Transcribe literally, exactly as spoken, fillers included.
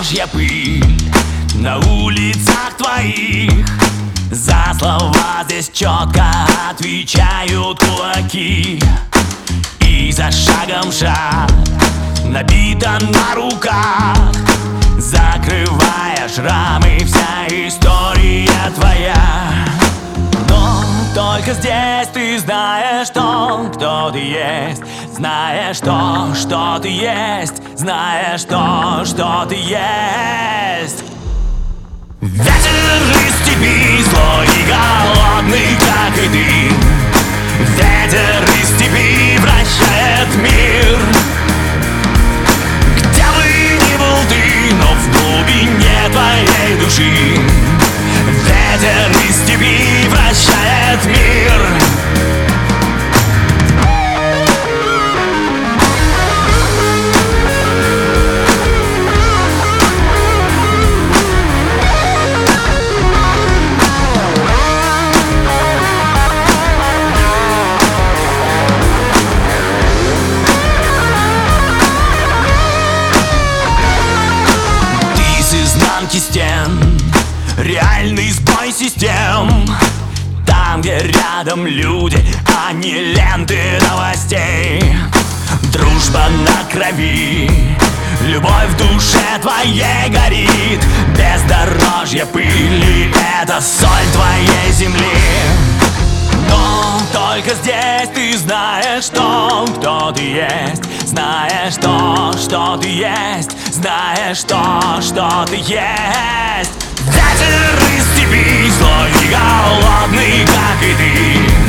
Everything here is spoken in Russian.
бездорожья пыль на улицах твоих. За слова здесь четко отвечают кулаки. И за шагом шаг набито на руках, закрывая шрамы, вся история твоя. Но только здесь ты знаешь то, кто ты есть, знаешь то, что ты есть, знаешь то, что ты есть. Ветер из степи злой и голодный, как и ты. Ветер из степи вращает мир. Где бы ни был ты, но в глубине твоей души ветер из степи вращает мир. Стен, реальный сбой систем. Там, где рядом люди, а не ленты новостей. Дружба на крови, любовь в душе твоей горит. Бездорожье пыли — это соль твоей земли. Но только здесь ты знаешь то, кто ты есть, знаешь то, что ты есть, знаешь то, что ты есть. Ветер из степи злой и голодный, как и ты.